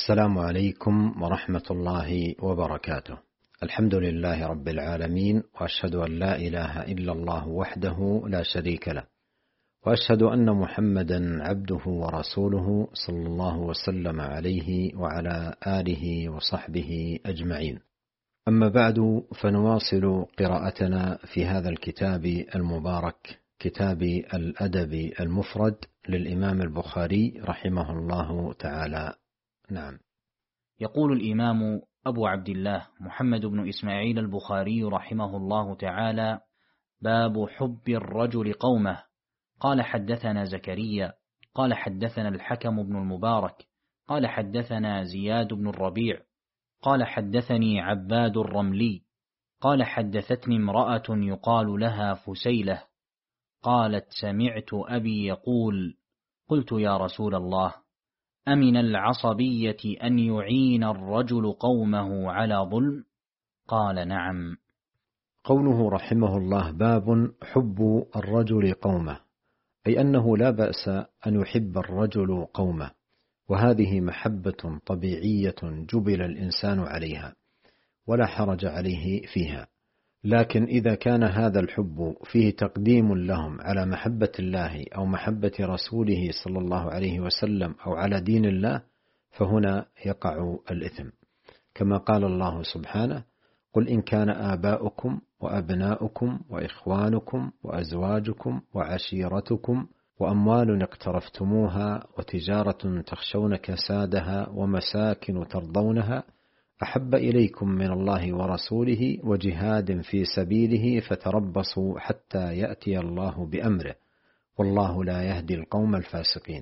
السلام عليكم ورحمة الله وبركاته. الحمد لله رب العالمين، وأشهد أن لا إله إلا الله وحده لا شريك له، وأشهد أن محمدا عبده ورسوله صلى الله وسلم عليه وعلى آله وصحبه أجمعين. أما بعد، فنواصل قراءتنا في هذا الكتاب المبارك، كتاب الأدب المفرد للإمام البخاري رحمه الله تعالى. نعم. يقول الإمام أبو عبد الله محمد بن إسماعيل البخاري رحمه الله تعالى: باب حب الرجل قومه. قال حدثنا زكريا قال حدثنا الحكم بن المبارك قال حدثنا زياد بن الربيع قال حدثني عباد الرملي قال حدثتني امرأة يقال لها فسيلة قالت: سمعت أبي يقول: قلت يا رسول الله، أمن العصبية أن يعين الرجل قومه على ظلم؟ قال: نعم. قوله رحمه الله: باب حب الرجل قومه، أي أنه لا بأس أن يحب الرجل قومه، وهذه محبة طبيعية جبل الإنسان عليها ولا حرج عليه فيها، لكن إذا كان هذا الحب فيه تقديم لهم على محبة الله أو محبة رسوله صلى الله عليه وسلم أو على دين الله، فهنا يقع الإثم، كما قال الله سبحانه: قل إن كان آباؤكم وأبناؤكم وإخوانكم وأزواجكم وعشيرتكم وأموال اقترفتموها وتجارة تخشون كسادها ومساكن ترضونها أحب إليكم من الله ورسوله وجهاد في سبيله فتربصوا حتى يأتي الله بأمره والله لا يهدي القوم الفاسقين.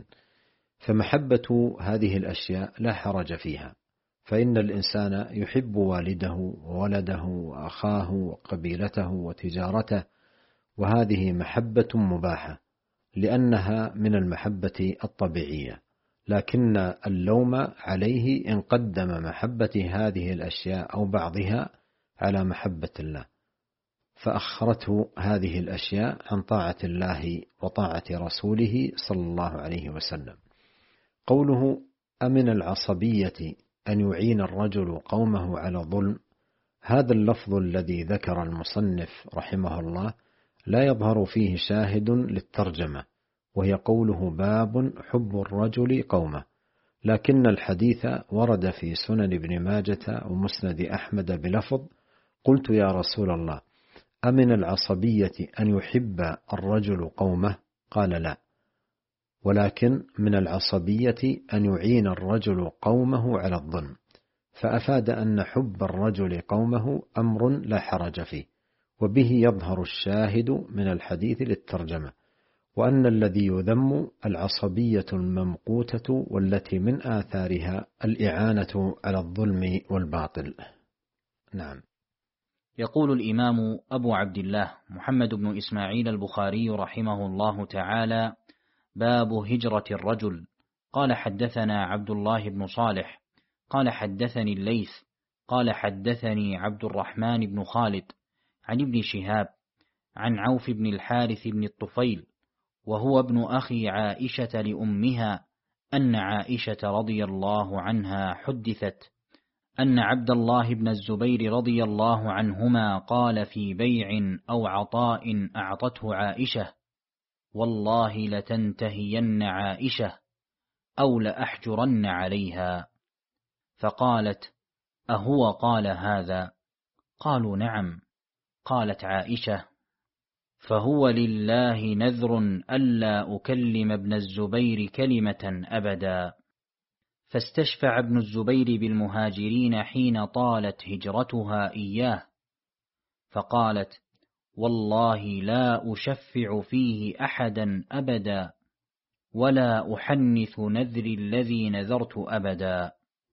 فمحبة هذه الأشياء لا حرج فيها، فإن الإنسان يحب والده وولده وأخاه وقبيلته وتجارته، وهذه محبة مباحة لأنها من المحبة الطبيعية، لكن اللوم عليه إن قدم محبة هذه الأشياء أو بعضها على محبة الله، فأخرته هذه الأشياء عن طاعة الله وطاعة رسوله صلى الله عليه وسلم. قوله: أمن العصبية أن يعين الرجل قومه على ظلم، هذا اللفظ الذي ذكر المصنف رحمه الله لا يظهر فيه شاهد للترجمة، وهي قوله: باب حب الرجل قومه، لكن الحديث ورد في سنن ابن ماجة ومسند أحمد بلفظ: قلت يا رسول الله، أمن العصبية أن يحب الرجل قومه؟ قال: لا، ولكن من العصبية أن يعين الرجل قومه على الظلم، فأفاد أن حب الرجل قومه أمر لا حرج فيه، وبه يظهر الشاهد من الحديث للترجمة، وأن الذي يذم العصبية الممقوتة والتي من آثارها الإعانة على الظلم والباطل. نعم. يقول الإمام أبو عبد الله محمد بن إسماعيل البخاري رحمه الله تعالى: باب هجرة الرجل. قال حدثنا عبد الله بن صالح قال حدثني الليث قال حدثني عبد الرحمن بن خالد عن ابن شهاب عن عوف بن الحارث بن الطفيل، وهو ابن أخي عائشة لأمها، أن عائشة رضي الله عنها حدثت أن عبد الله بن الزبير رضي الله عنهما قال في بيع أو عطاء أعطته عائشة: والله لتنتهين عائشة أو لأحجرن عليها. فقالت: أهو قال هذا؟ قالوا: نعم. قالت عائشة: فهو لله نذر ألا أكلم ابن الزبير كلمة أبدا. فاستشفع ابن الزبير بالمهاجرين حين طالت هجرتها إياه، فقالت: والله لا أشفع فيه أحدا أبدا، ولا أحنث نذري الذي نذرت أبدا.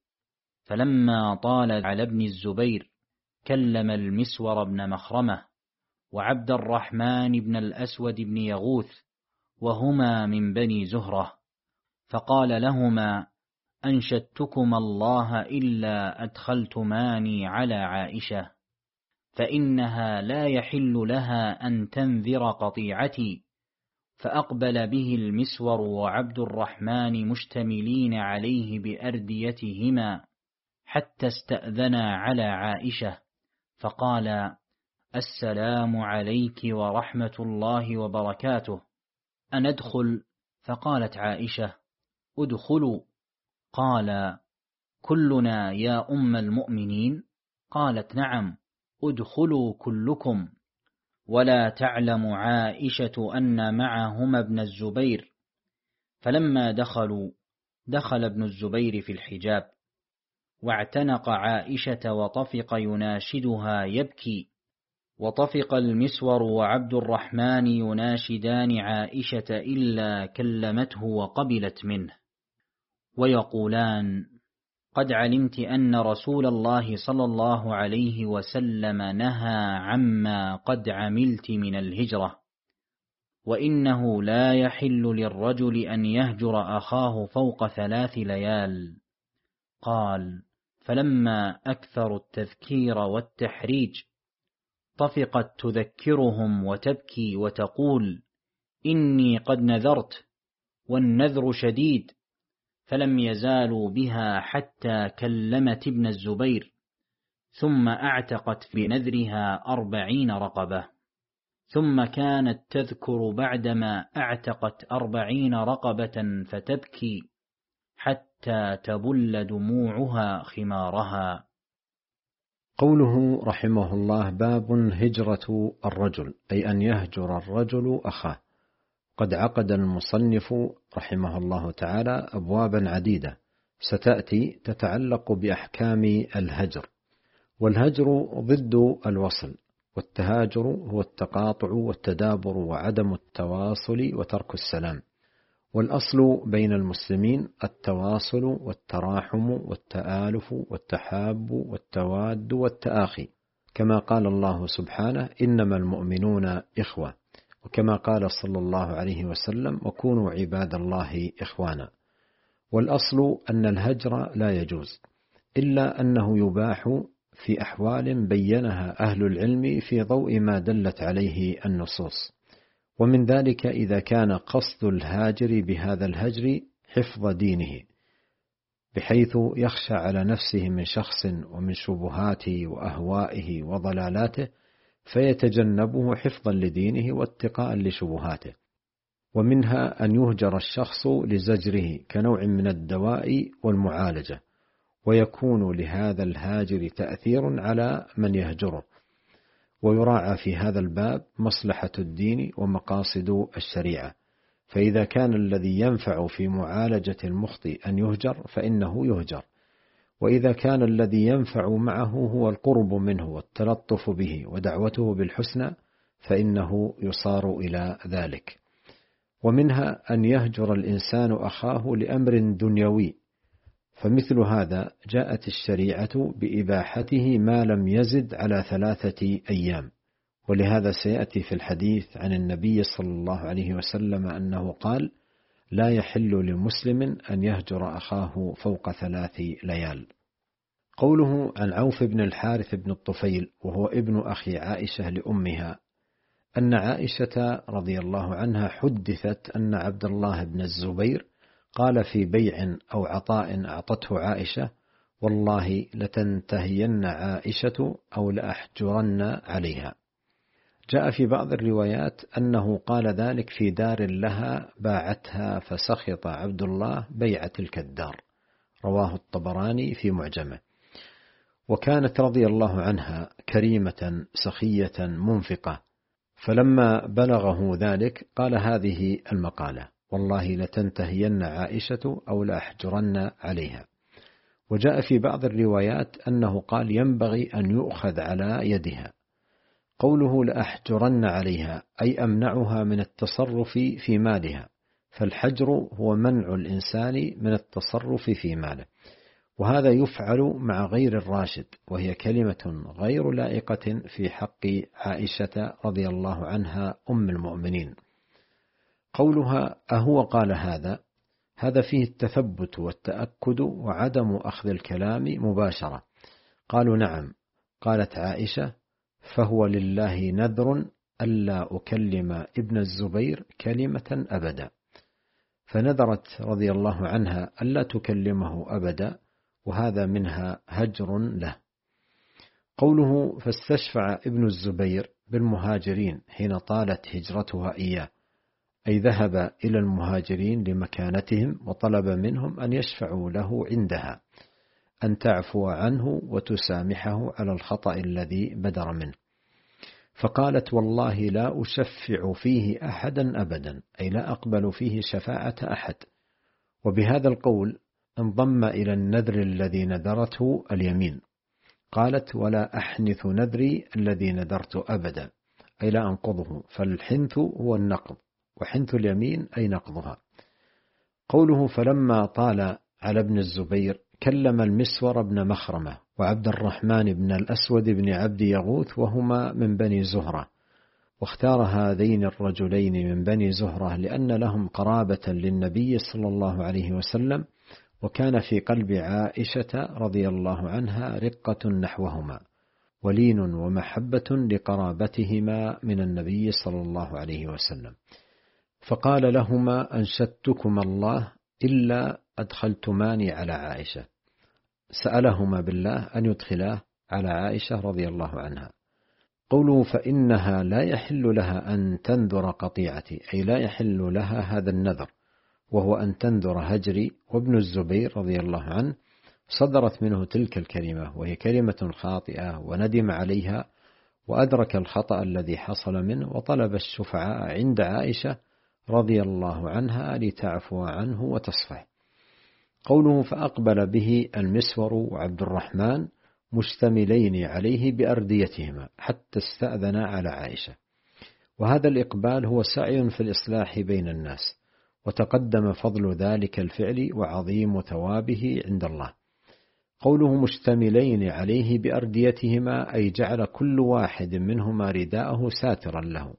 فلما طال على ابن الزبير كلم المسور بن مخرمة وعبد الرحمن بن الأسود بن يغوث، وهما من بني زهرة، فقال لهما: أنشدتكم الله إلا أدخلتماني على عائشة، فإنها لا يحل لها أن تنذر قطيعتي، فأقبل به المسور وعبد الرحمن مشتملين عليه بأرديتهما حتى استأذنا على عائشة فقال: السلام عليك ورحمة الله وبركاته، أندخل؟ فقالت عائشة: ادخلوا. قال: كلنا يا أم المؤمنين؟ قالت: نعم، ادخلوا كلكم. ولا تعلم عائشة أن معهما ابن الزبير. فلما دخلوا دخل ابن الزبير في الحجاب، واعتنق عائشة وطفق يناشدها يبكي، وطفق المسور وعبد الرحمن يناشدان عائشة إلا كلمته وقبلت منه، ويقولان: قد علمت أن رسول الله صلى الله عليه وسلم نهى عما قد عملت من الهجرة، وإنه لا يحل للرجل أن يهجر أخاه فوق 3 ليال. قال: فلما أكثروا التذكير والتحريج طفقت تذكرهم وتبكي وتقول: إني قد نذرت والنذر شديد، فلم يزالوا بها حتى كلمت ابن الزبير، ثم اعتقت بنذرها 40 رقبة، ثم كانت تذكر بعدما اعتقت 40 رقبة فتبكي حتى تبل دموعها خمارها. قوله رحمه الله: باب هجرة الرجل، أي أن يهجر الرجل أخاه. قد عقد المصنف رحمه الله تعالى أبوابا عديدة ستأتي تتعلق بأحكام الهجر. والهجر ضد الوصل، والتهاجر هو التقاطع والتدابر وعدم التواصل وترك السلام. والأصل بين المسلمين التواصل والتراحم والتآلف والتحاب والتواد والتآخي، كما قال الله سبحانه: إنما المؤمنون إخوة، وكما قال صلى الله عليه وسلم: وكونوا عباد الله إخوانا. والأصل أن الهجر لا يجوز، إلا أنه يباح في أحوال بينها أهل العلم في ضوء ما دلت عليه النصوص. ومن ذلك إذا كان قصد الهاجر بهذا الهجر حفظ دينه، بحيث يخشى على نفسه من شخص ومن شبهاته وأهوائه وضلالاته، فيتجنبه حفظا لدينه واتقاء لشبهاته. ومنها أن يهجر الشخص لزجره كنوع من الدواء والمعالجة، ويكون لهذا الهاجر تأثير على من يهجره. ويراعى في هذا الباب مصلحة الدين ومقاصد الشريعة، فإذا كان الذي ينفع في معالجة المخطئ أن يهجر فإنه يهجر، وإذا كان الذي ينفع معه هو القرب منه والتلطف به ودعوته بالحسنى فإنه يصار إلى ذلك. ومنها أن يهجر الإنسان أخاه لأمر دنيوي، فمثل هذا جاءت الشريعة بإباحته ما لم يزد على 3 أيام. ولهذا سيأتي في الحديث عن النبي صلى الله عليه وسلم أنه قال: لا يحل لمسلم أن يهجر أخاه فوق 3 ليال. قوله عن عوف بن الحارث بن الطفيل، وهو ابن أخي عائشة لأمها، أن عائشة رضي الله عنها حدثت أن عبد الله بن الزبير قال في بيع أو عطاء أعطته عائشة: والله لتنتهين عائشة أو لأحجرن عليها. جاء في بعض الروايات أنه قال ذلك في دار لها باعتها فسخط عبد الله بيع تلك الدار، رواه الطبراني في معجمه. وكانت رضي الله عنها كريمة سخية منفقة، فلما بلغه ذلك قال هذه المقالة: والله لتنتهين عائشة أو لأحجرن عليها. وجاء في بعض الروايات أنه قال ينبغي أن يؤخذ على يدها. قوله لأحجرن عليها أي أمنعها من التصرف في مالها، فالحجر هو منع الإنسان من التصرف في ماله، وهذا يفعل مع غير الراشد، وهي كلمة غير لائقة في حق عائشة رضي الله عنها أم المؤمنين. قولها أهو قال هذا فيه التثبت والتأكد وعدم أخذ الكلام مباشرة. قالوا نعم. قالت عائشة: فهو لله نذر ألا أكلم ابن الزبير كلمة أبدا، فنذرت رضي الله عنها ألا تكلمه أبدا، وهذا منها هجر له. قوله فاستشفع ابن الزبير بالمهاجرين حين طالت هجرتها إياه، أي ذهب إلى المهاجرين لمكانتهم وطلب منهم أن يشفعوا له عندها، أن تعفو عنه وتسامحه على الخطأ الذي بدر منه. فقالت والله لا أشفع فيه أحدا أبدا، أي لا أقبل فيه شفاعة أحد. وبهذا القول انضم إلى النذر الذي نذرته اليمين. قالت ولا أحنث نذري الذي نذرت أبدا، أي لا أنقضه، فالحنث هو النقض، وحنث اليمين أي نقضها. قوله فلما طال على ابن الزبير كلم المسور بن مخرمة وعبد الرحمن بن الأسود بن عبد يغوث، وهما من بني زهرة، واختار هذين الرجلين من بني زهرة لأن لهم قرابة للنبي صلى الله عليه وسلم، وكان في قلب عائشة رضي الله عنها رقة نحوهما، ولين ومحبة لقرابتهما من النبي صلى الله عليه وسلم. فقال لهما أنشدتكما الله إلا أدخلتماني على عائشة، سألهما بالله أن يدخلاه على عائشة رضي الله عنها. قوله فإنها لا يحل لها أن تنذر قطيعتي، أي لا يحل لها هذا النذر، وهو أن تنذر هجري. وابن الزبير رضي الله عنه صدرت منه تلك الكلمة، وهي كلمة خاطئة، وندم عليها وأدرك الخطأ الذي حصل منه، وطلب الشفعاء عند عائشة رضي الله عنها لتعفو عنه وتصفح. قوله فأقبل به المسور وعبد الرحمن مشتملين عليه بأرديتهما حتى استأذنا على عائشة، وهذا الإقبال هو سعي في الإصلاح بين الناس، وتقدم فضل ذلك الفعل وعظيم ثوابه عند الله. قوله مشتملين عليه بأرديتهما، أي جعل كل واحد منهما رداءه ساترا له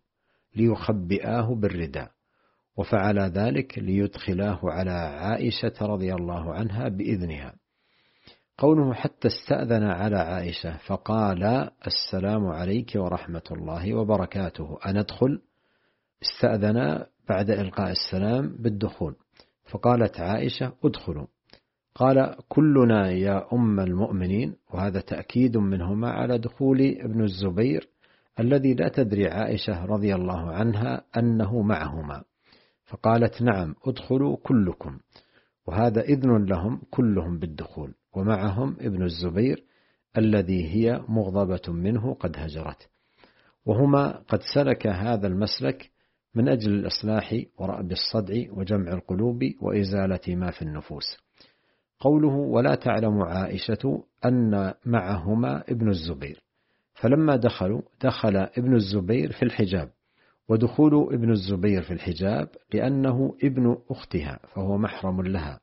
ليخبئاه بالرداء، وفعل ذلك ليدخلاه على عائشة رضي الله عنها بإذنها. قوله حتى استأذن على عائشة فقال السلام عليك ورحمة الله وبركاته أن أدخل، استأذن بعد إلقاء السلام بالدخول، فقالت عائشة ادخلوا، قال كلنا يا أم المؤمنين، وهذا تأكيد منهما على دخول ابن الزبير الذي لا تدري عائشة رضي الله عنها أنه معهما، فقالت نعم ادخلوا كلكم، وهذا إذن لهم كلهم بالدخول، ومعهم ابن الزبير الذي هي مغضبة منه قد هجرت، وهما قد سلك هذا المسلك من أجل الإصلاح ورأب الصدع وجمع القلوب وإزالة ما في النفوس. قوله ولا تعلم عائشة أن معهما ابن الزبير، فلما دخلوا دخل ابن الزبير في الحجاب، ودخول ابن الزبير في الحجاب لأنه ابن أختها فهو محرم لها،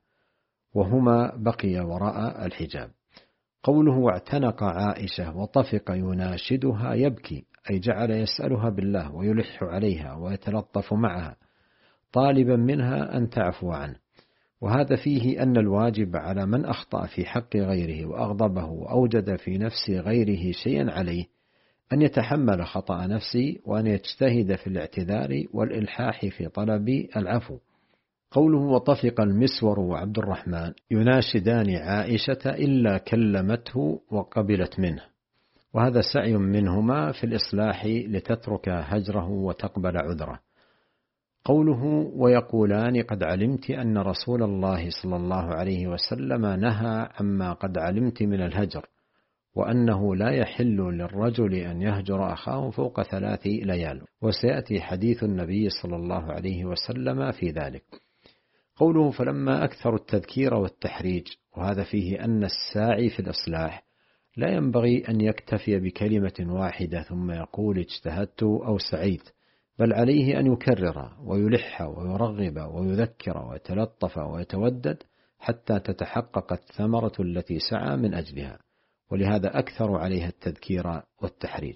وهما بقي وراء الحجاب. قوله واعتنق عائشة وطفق يناشدها يبكي، أي جعل يسألها بالله ويلح عليها ويتلطف معها طالبا منها أن تعفو عنه، وهذا فيه أن الواجب على من أخطأ في حق غيره وأغضبه وأوجد في نفس غيره شيئا عليه أن يتحمل خطأ نفسه، وأن يجتهد في الاعتذار والإلحاح في طلب العفو. قوله وطفق المسور وعبد الرحمن يناشدان عائشة إلا كلمته وقبلت منه، وهذا سعي منهما في الإصلاح لتترك هجره وتقبل عذره. قوله ويقولان قد علمت أن رسول الله صلى الله عليه وسلم نهى عما قد علمت من الهجر، وأنه لا يحل للرجل أن يهجر أخاه فوق 3 ليال، وسيأتي حديث النبي صلى الله عليه وسلم في ذلك. قوله فلما أكثر التذكير والتحريج، وهذا فيه أن الساعي في الإصلاح لا ينبغي أن يكتفي بكلمة واحدة ثم يقول اجتهدت أو سعيت، بل عليه أن يكرر ويلح ويرغب ويذكر ويتلطف ويتودد حتى تتحقق الثمرة التي سعى من أجلها، ولهذا أكثر عليها التذكير والتحريج.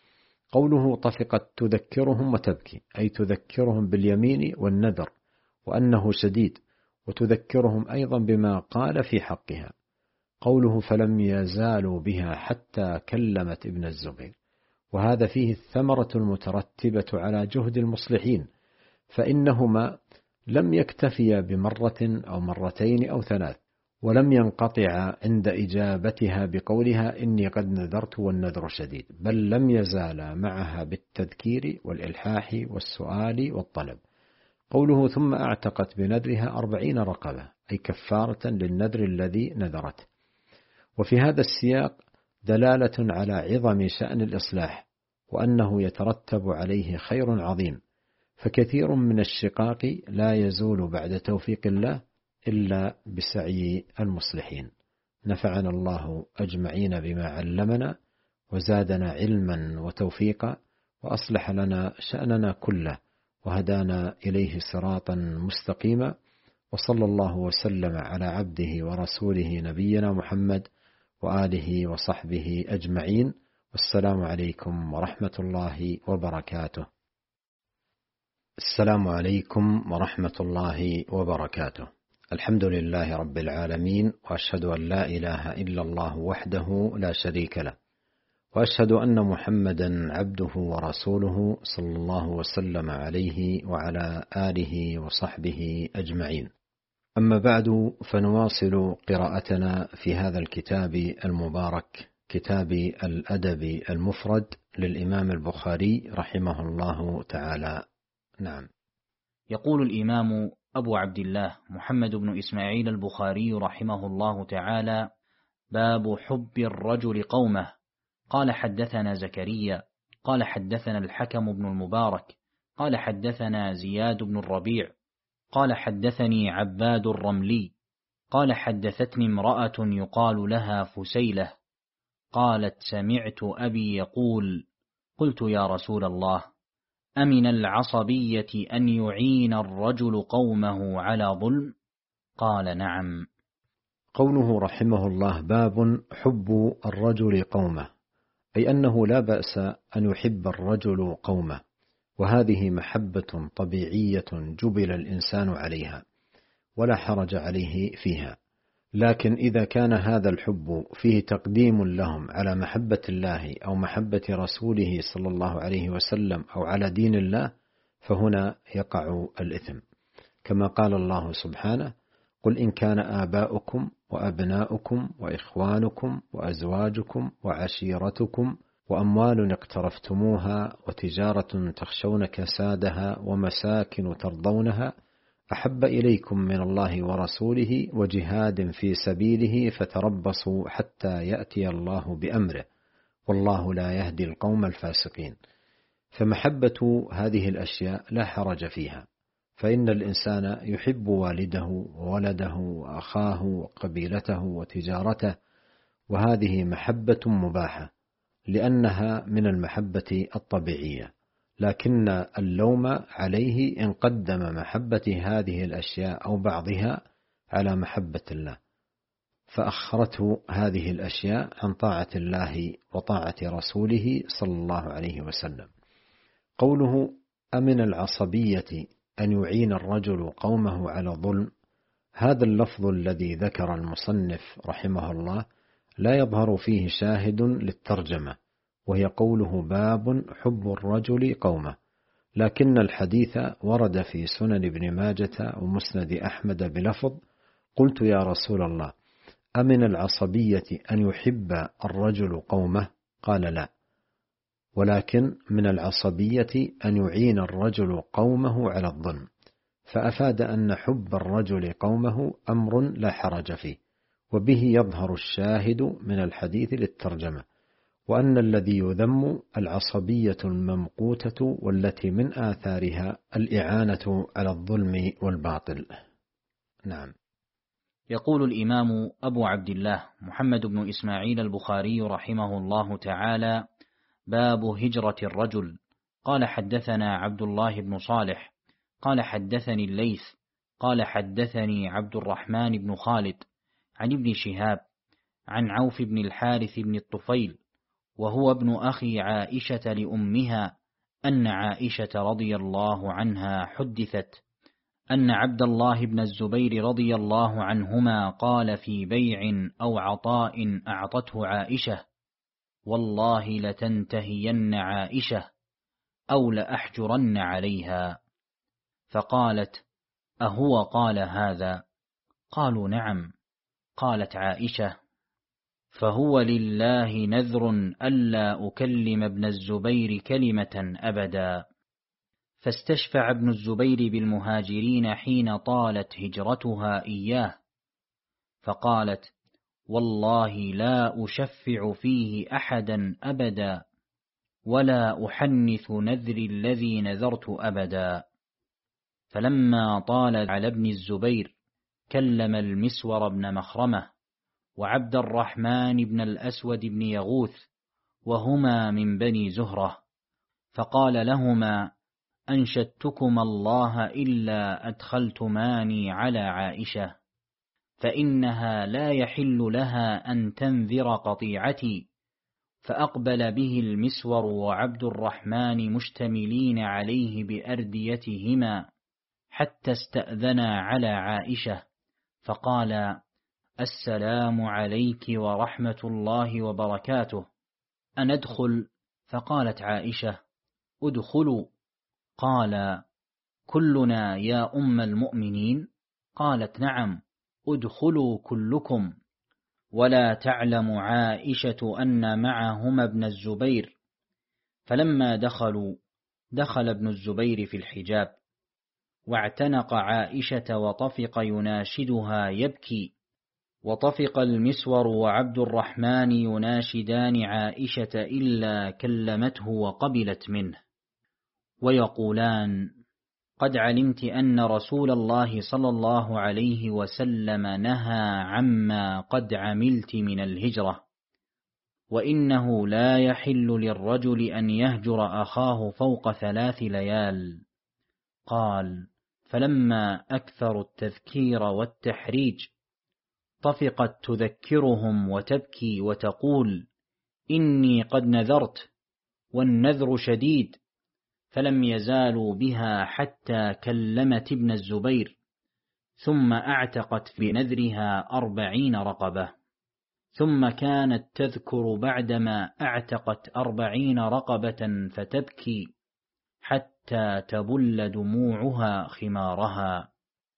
قوله طفقت تذكرهم وتبكي، أي تذكرهم باليمين والنذر وأنه شديد، وتذكرهم أيضا بما قال في حقها. قوله فلم يزالوا بها حتى كلمت ابن الزبير، وهذا فيه الثمرة المترتبة على جهد المصلحين، فإنهما لم يكتفيا بمرة أو مرتين أو ثلاث، ولم ينقطع عند إجابتها بقولها إني قد نذرت والنذر شديد، بل لم يزالا معها بالتذكير والإلحاح والسؤال والطلب. قوله ثم أعتقت بنذرها 40 رقبة، أي كفارة للنذر الذي نذرته. وفي هذا السياق دلالة على عظم شأن الإصلاح، وأنه يترتب عليه خير عظيم، فكثير من الشقاق لا يزول بعد توفيق الله إلا بسعي المصلحين. نفعنا الله أجمعين بما علمنا، وزادنا علما وتوفيقا، وأصلح لنا شأننا كله، وهدانا إليه صراطا مستقيما. وصلى الله وسلم على عبده ورسوله نبينا محمد وآله وصحبه أجمعين. والسلام عليكم ورحمة الله وبركاته. السلام عليكم ورحمة الله وبركاته. الحمد لله رب العالمين، وأشهد أن لا إله إلا الله وحده لا شريك له، وأشهد أن محمدا عبده ورسوله صلى الله وسلم عليه وعلى آله وصحبه أجمعين. أما بعد، فنواصل قراءتنا في هذا الكتاب المبارك، كتاب الأدب المفرد للإمام البخاري رحمه الله تعالى. نعم. يقول الإمام أبو عبد الله محمد بن إسماعيل البخاري رحمه الله تعالى: باب حب الرجل قومه. قال حدثنا زكريا قال حدثنا الحكم بن المبارك قال حدثنا زياد بن الربيع قال حدثني عباد الرملي قال حدثتني امرأة يقال لها فسيلة قالت: سمعت أبي يقول: قلت يا رسول الله، أمن العصبية أن يعين الرجل قومه على ظلم؟ قال: نعم. قوله رحمه الله: باب حب الرجل قومه، أي أنه لا بأس أن يحب الرجل قومه، وهذه محبة طبيعية جبل الإنسان عليها، ولا حرج عليه فيها. لكن إذا كان هذا الحب فيه تقديم لهم على محبة الله أو محبة رسوله صلى الله عليه وسلم أو على دين الله، فهنا يقع الإثم، كما قال الله سبحانه: قل إن كان آباؤكم وأبناؤكم وإخوانكم وأزواجكم وعشيرتكم وأموال اقترفتموها وتجارة تخشون كسادها ومساكن ترضونها أحب إليكم من الله ورسوله وجهاد في سبيله فتربصوا حتى يأتي الله بأمره والله لا يهدي القوم الفاسقين. فمحبة هذه الأشياء لا حرج فيها، فإن الإنسان يحب والده وولده وأخاه وقبيلته وتجارته، وهذه محبة مباحة لأنها من المحبة الطبيعية، لكن اللوم عليه إن قدم محبة هذه الأشياء أو بعضها على محبة الله، فأخرته هذه الأشياء عن طاعة الله وطاعة رسوله صلى الله عليه وسلم. قوله: أمن العصبية أن يعين الرجل قومه على ظلم، هذا اللفظ الذي ذكر المصنف رحمه الله لا يظهر فيه شاهد للترجمة، وهي قوله: باب حب الرجل قومه، لكن الحديث ورد في سنن ابن ماجة ومسند أحمد بلفظ: قلت يا رسول الله، أمن العصبية أن يحب الرجل قومه؟ قال: لا، ولكن من العصبية أن يعين الرجل قومه على الظلم، فأفاد أن حب الرجل قومه أمر لا حرج فيه، وبه يظهر الشاهد من الحديث للترجمة، وأن الذي يذم العصبية الممقوتة والتي من آثارها الإعانة على الظلم والباطل. نعم. يقول الإمام أبو عبد الله محمد بن إسماعيل البخاري رحمه الله تعالى: باب هجرة الرجل. قال حدثنا عبد الله بن صالح قال حدثني الليث قال حدثني عبد الرحمن بن خالد عن ابن شهاب عن عوف بن الحارث بن الطفيل، وهو ابن أخي عائشة لأمها، أن عائشة رضي الله عنها حدثت أن عبد الله بن الزبير رضي الله عنهما قال في بيع أو عطاء أعطته عائشة: والله لتنتهين عائشة أو لأحجرن عليها. فقالت: أهو قال هذا؟ قالوا: نعم. قالت عائشة: فهو لله نذر ألا أكلم ابن الزبير كلمة أبدا. فاستشفع ابن الزبير بالمهاجرين حين طالت هجرتها إياه، فقالت: والله لا أشفع فيه أحدا أبدا، ولا أحنث نذري الذي نذرت أبدا. فلما طال على ابن الزبير كلم المسور بن مخرمة وعبد الرحمن بن الأسود بن يغوث، وهما من بني زهرة، فقال لهما: أنشدتكما الله إلا أدخلتماني على عائشة، فإنها لا يحل لها أن تنذر قطيعتي. فأقبل به المسور وعبد الرحمن مشتملين عليه بأرديتهما حتى استأذنا على عائشة، فقال: السلام عليك ورحمة الله وبركاته، أندخل؟ فقالت عائشة: ادخلوا. قال: كلنا يا أم المؤمنين؟ قالت: نعم، ادخلوا كلكم. ولا تعلم عائشة أن معهما ابن الزبير. فلما دخلوا دخل ابن الزبير في الحجاب، واعتنق عائشة وطفق يناشدها يبكي، وطفق المسور وعبد الرحمن يناشدان عائشة إلا كلمته وقبلت منه، ويقولان: قد علمت أن رسول الله صلى الله عليه وسلم نهى عما قد عملت من الهجرة، وإنه لا يحل للرجل أن يهجر أخاه فوق 3 ليال. قال: فلما أكثروا التذكير والتحريج طفقت تذكرهم وتبكي وتقول: إني قد نذرت، والنذر شديد. فلم يزالوا بها حتى كلمت ابن الزبير، ثم اعتقت في نذرها 40 رقبة، ثم كانت تذكر بعدما اعتقت 40 رقبة فتبكي حتى تبل دموعها خمارها.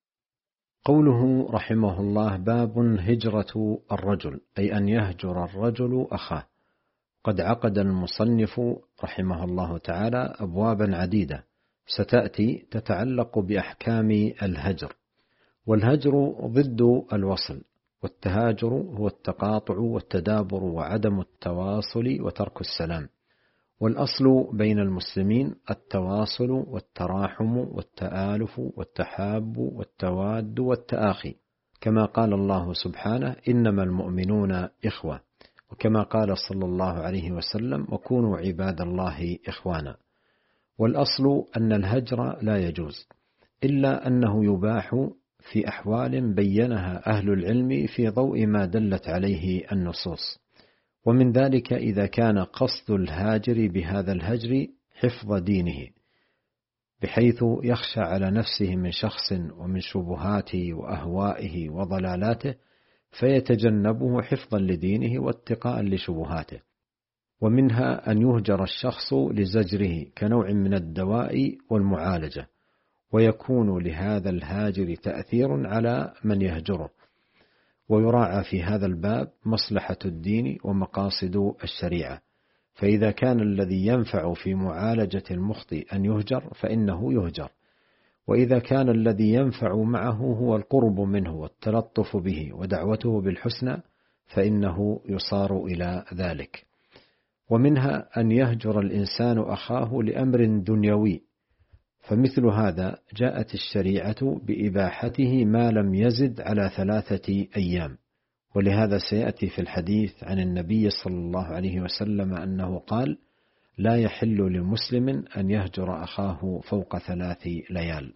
قوله رحمه الله: باب هجرة الرجل، أي أن يهجر الرجل أخاه. قد عقد المصنف رحمه الله تعالى أبوابا عديدة ستأتي تتعلق بأحكام الهجر. والهجر ضد الوصل، والتهاجر هو التقاطع والتدابر وعدم التواصل وترك السلام. والأصل بين المسلمين التواصل والتراحم والتآلف والتحاب والتواد والتآخي، كما قال الله سبحانه: إنما المؤمنون إخوة، وكما قال صلى الله عليه وسلم: وكونوا عباد الله إخوانا. والأصل أن الهجر لا يجوز، إلا أنه يباح في أحوال بينها أهل العلم في ضوء ما دلت عليه النصوص. ومن ذلك إذا كان قصد الهاجر بهذا الهجر حفظ دينه، بحيث يخشى على نفسه من شخص ومن شبهاته وأهوائه وضلالاته، فيتجنبه حفظا لدينه واتقاء لشبهاته. ومنها أن يهجر الشخص لزجره كنوع من الدواء والمعالجة، ويكون لهذا الهاجر تأثير على من يهجره. ويراعى في هذا الباب مصلحة الدين ومقاصد الشريعة، فإذا كان الذي ينفع في معالجة المخطئ أن يهجر فإنه يهجر، وإذا كان الذي ينفع معه هو القرب منه والتلطف به ودعوته بالحسنى فإنه يصار إلى ذلك. ومنها أن يهجر الإنسان أخاه لأمر دنيوي، فمثل هذا جاءت الشريعة بإباحته ما لم يزد على 3 أيام. ولهذا سيأتي في الحديث عن النبي صلى الله عليه وسلم أنه قال: لا يحل لمسلم أن يهجر أخاه فوق 3 ليال.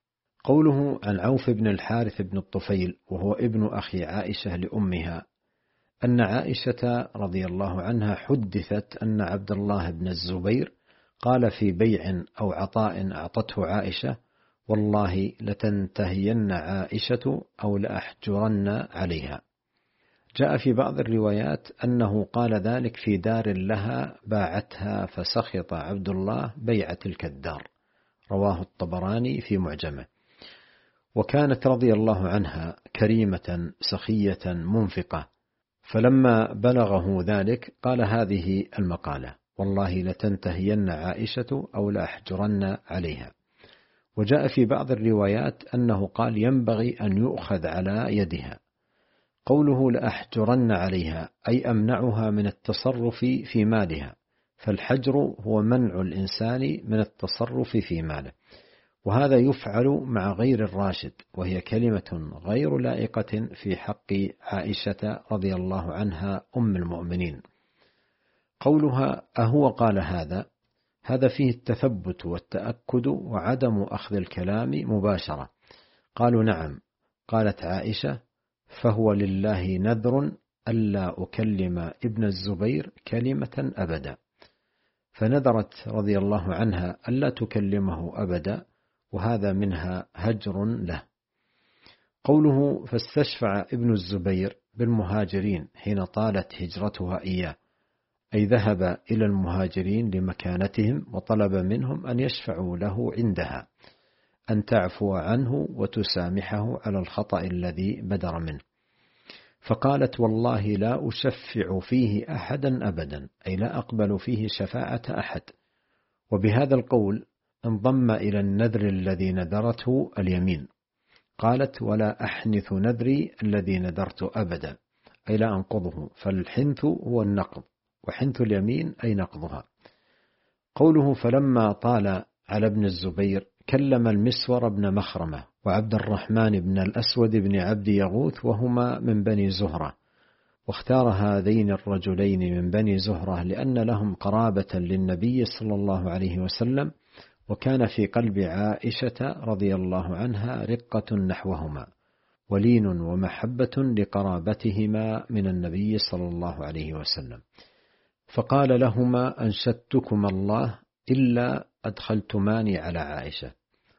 قوله عن عوف بن الحارث بن الطفيل، وهو ابن أخي عائشة لأمها، أن عائشة رضي الله عنها حدثت أن عبد الله بن الزبير قال في بيع أو عطاء أعطته عائشة: والله لتنتهين عائشة أو لأحجرن عليها. جاء في بعض الروايات أنه قال ذلك في دار لها باعتها فسخط عبد الله بيع تلك الدار، رواه الطبراني في معجمه. وكانت رضي الله عنها كريمة سخية منفقة، فلما بلغه ذلك قال هذه المقالة: والله لتنتهين عائشة أو لأحجرن عليها. وجاء في بعض الروايات أنه قال ينبغي أن يؤخذ على يدها. قوله لأحجرن عليها أي أمنعها من التصرف في مالها، فالحجر هو منع الإنسان من التصرف في ماله، وهذا يفعل مع غير الراشد، وهي كلمة غير لائقة في حق عائشة رضي الله عنها أم المؤمنين. قولها أهو قال هذا فيه التثبت والتأكد وعدم أخذ الكلام مباشرة. قالوا نعم. قالت عائشة: فهو لله نذر ألا أكلم ابن الزبير كلمة أبدا، فنذرت رضي الله عنها ألا تكلمه أبدا، وهذا منها هجر له. قوله فاستشفع ابن الزبير بالمهاجرين حين طالت هجرتها إياه، أي ذهب إلى المهاجرين لمكانتهم وطلب منهم أن يشفعوا له عندها، أن تعفو عنه وتسامحه على الخطأ الذي بدر منه. فقالت: والله لا أشفع فيه أحدا أبدا، أي لا أقبل فيه شفاعة أحد. وبهذا القول انضم إلى النذر الذي نذرته اليمين. قالت: ولا أحنث نذري الذي نذرت أبدا، أي لا أنقضه، فالحنث هو النقض، وحنث اليمين أي نقضها. قوله فلما طال على ابن الزبير كلم المسور بن مخرمة وعبد الرحمن بن الأسود بن عبد يغوث، وهما من بني زهرة، واختار هذين الرجلين من بني زهرة لأن لهم قرابة للنبي صلى الله عليه وسلم، وكان في قلب عائشة رضي الله عنها رقة نحوهما، ولين ومحبة لقرابتهما من النبي صلى الله عليه وسلم. فقال لهما: أنشدتكما الله إلا أدخلتماني على عائشة.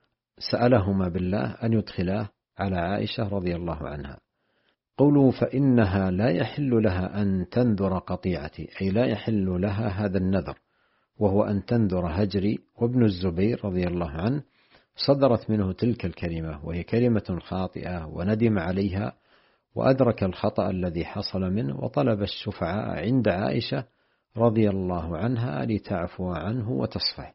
سألهما بالله أن يدخلاه على عائشة رضي الله عنها. قوله فإنها لا يحل لها أن تنذر قطيعتي، أي لا يحل لها هذا النذر، وهو أن تنذر هجري. وابن الزبير رضي الله عنه صدرت منه تلك الكلمة، وهي كلمة خاطئة، وندم عليها وأدرك الخطأ الذي حصل منه، وطلب الشفعاء عند عائشة رضي الله عنها لتعفو عنه وتصفح.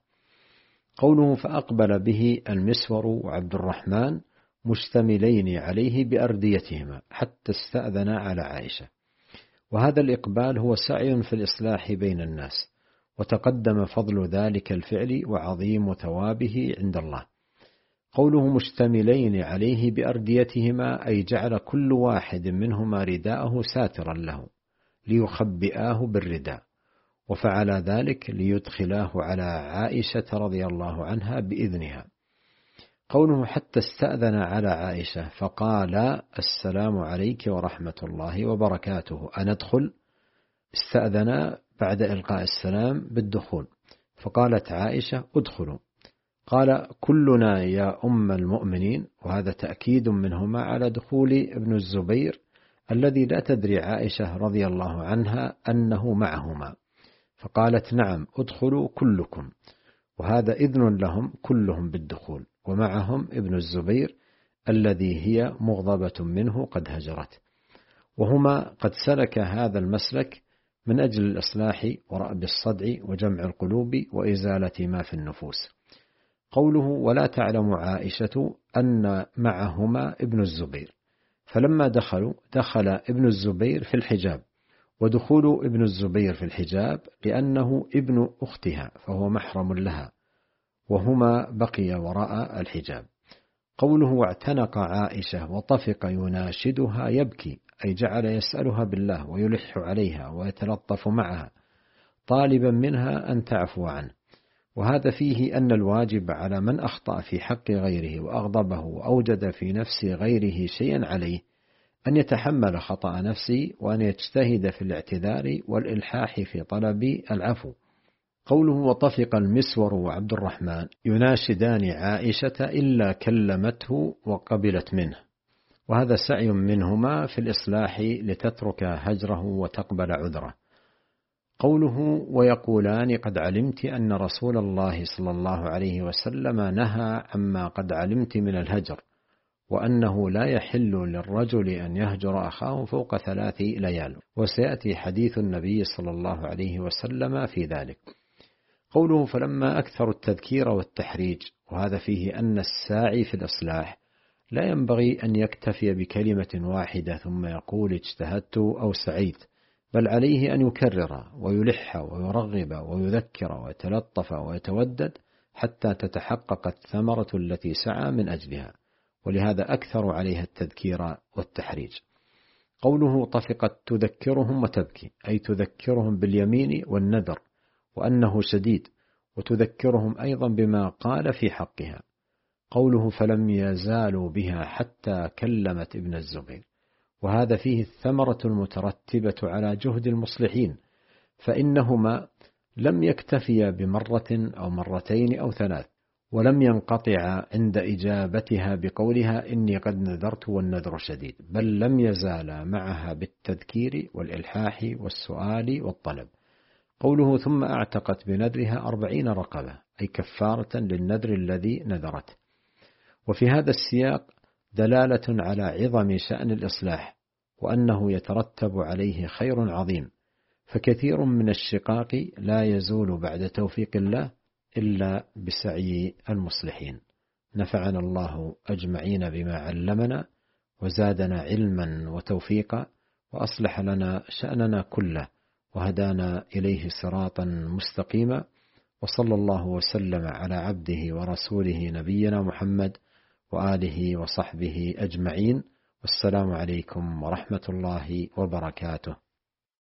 قوله فأقبل به المسور وعبد الرحمن مشتملين عليه بأرديتهما حتى استأذنا على عائشة. وهذا الإقبال هو سعي في الإصلاح بين الناس، وتقدم فضل ذلك الفعل وعظيم ثوابه عند الله. قوله مشتملين عليه بأرديتهما أي جعل كل واحد منهما رداءه ساترا له ليخبئاه بالرداء، وفعل ذلك ليدخلاه على عائشة رضي الله عنها بإذنها. قوله حتى استأذن على عائشة فقال: السلام عليك ورحمة الله وبركاته، أن أدخل؟ استأذن بعد إلقاء السلام بالدخول، فقالت عائشة: ادخلوا. قال: كلنا يا أم المؤمنين، وهذا تأكيد منهما على دخول ابن الزبير الذي لا تدري عائشة رضي الله عنها أنه معهما، فقالت: نعم ادخلوا كلكم، وهذا إذن لهم كلهم بالدخول، ومعهم ابن الزبير الذي هي مغضبة منه قد هجرت، وهما قد سلك هذا المسلك من أجل الإصلاح ورأب الصدع وجمع القلوب وإزالة ما في النفوس. قوله ولا تعلم عائشة أن معهما ابن الزبير، فلما دخل ابن الزبير في الحجاب، ودخول ابن الزبير في الحجاب لأنه ابن أختها فهو محرم لها، وهما بقي وراء الحجاب. قوله واعتنق عائشة وطفق يناشدها يبكي، أي جعل يسألها بالله ويلح عليها ويتلطف معها طالبا منها أن تعفو عنه. وهذا فيه أن الواجب على من أخطأ في حق غيره وأغضبه وأوجد في نفس غيره شيئا عليه أن يتحمل خطأ نفسه، وأن يجتهد في الاعتذار والإلحاح في طلب العفو. قوله وطفق المسور وعبد الرحمن يناشدان عائشة إلا كلمته وقبلت منه. وهذا سعي منهما في الإصلاح لتترك هجره وتقبل عذره. قوله ويقولان قد علمت أن رسول الله صلى الله عليه وسلم نهى عما قد علمت من الهجر، وأنه لا يحل للرجل أن يهجر أخاه فوق 3 ليال، وسيأتي حديث النبي صلى الله عليه وسلم في ذلك. قوله فلما أكثر التذكير والتحريج، وهذا فيه أن الساعي في الإصلاح لا ينبغي أن يكتفي بكلمة واحدة ثم يقول اجتهدت أو سعيت، بل عليه أن يكرر ويلح ويرغب ويذكر ويتلطف ويتودد حتى تتحقق الثمرة التي سعى من أجلها، ولهذا أكثر عليها التذكير والتحريج. قوله طفقت تذكرهم وتبكي، أي تذكرهم باليمين والنذر وأنه شديد، وتذكرهم أيضا بما قال في حقها. قوله فلم يزالوا بها حتى كلمت ابن الزبير، وهذا فيه الثمرة المترتبة على جهد المصلحين، فإنهما لم يكتفيا بمرة أو مرتين أو 3، ولم ينقطع عند إجابتها بقولها إني قد نذرت والنذر شديد، بل لم يزالا معها بالتذكير والإلحاح والسؤال والطلب. قوله ثم أعتقت بنذرها 40 رقبة، أي كفارة للنذر الذي نذرته. وفي هذا السياق دلالة على عظم شأن الإصلاح، وأنه يترتب عليه خير عظيم، فكثير من الشقاق لا يزول بعد توفيق الله إلا بسعي المصلحين. نفعنا الله أجمعين بما علمنا، وزادنا علما وتوفيقا، وأصلح لنا شأننا كله، وهدانا إليه صراطا مستقيما، وصلى الله وسلم على عبده ورسوله نبينا محمد وآله وصحبه أجمعين، والسلام عليكم ورحمة الله وبركاته.